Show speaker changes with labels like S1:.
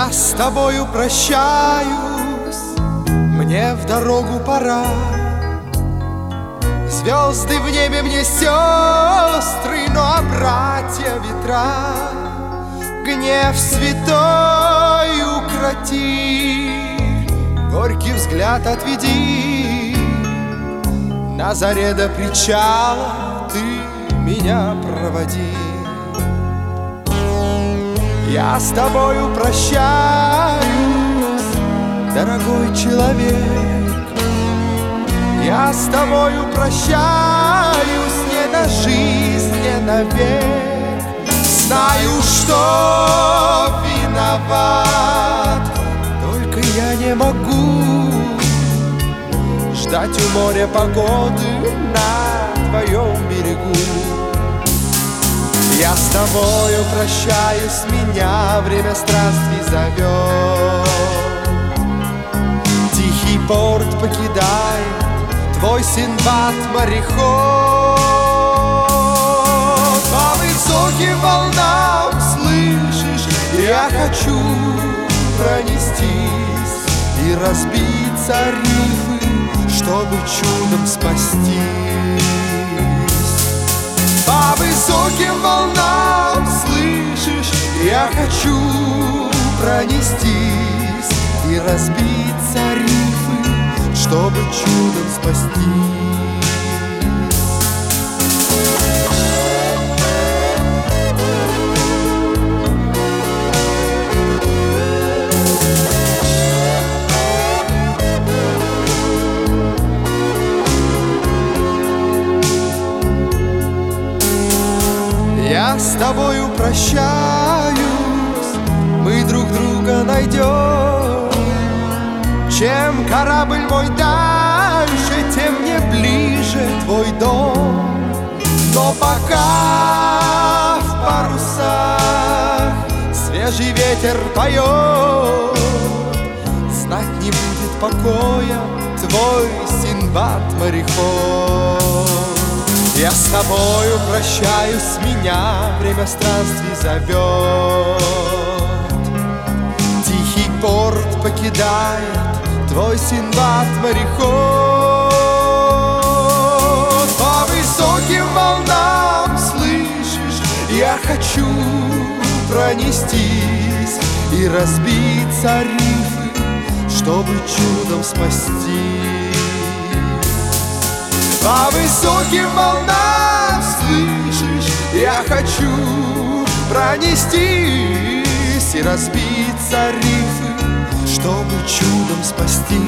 S1: Я с тобою прощаюсь, мне в дорогу пора. Звезды в небе мне сестры, ну а братья ветра. Гнев святой укроти, горький взгляд отведи. На заре до причала ты меня проводи. Я с тобою прощаюсь, дорогой человек. Я с тобою прощаюсь не на жизнь, не навек. Знаю, что виноват, только я не могу ждать у моря погоды на твоем берегу. Я с тобою прощаюсь, меня время странствий зовет. Тихий порт покидает твой Синдбад мореход. По высоким волнам, слышишь, я хочу пронестись и разбиться о рифы, чтобы чудом спастись. По высоким волнам, слышишь, я хочу пронестись и разбиться о рифы, чтобы чудом спастись. Я с тобою прощаюсь, мы друг друга найдем. Чем корабль мой дальше, тем мне ближе твой дом. Но пока в парусах свежий ветер поет, знать не будет покоя твой Синдбад мореход. Я с тобою прощаюсь, меня время странствий зовет. Тихий порт покидает твой Синдбад мореход. По высоким волнам, слышишь, я хочу пронестись и разбиться о рифы, чтобы чудом спастись. По высоким волнам, слышишь, я хочу пронестись и разбиться о рифы, чтобы чудом спастись.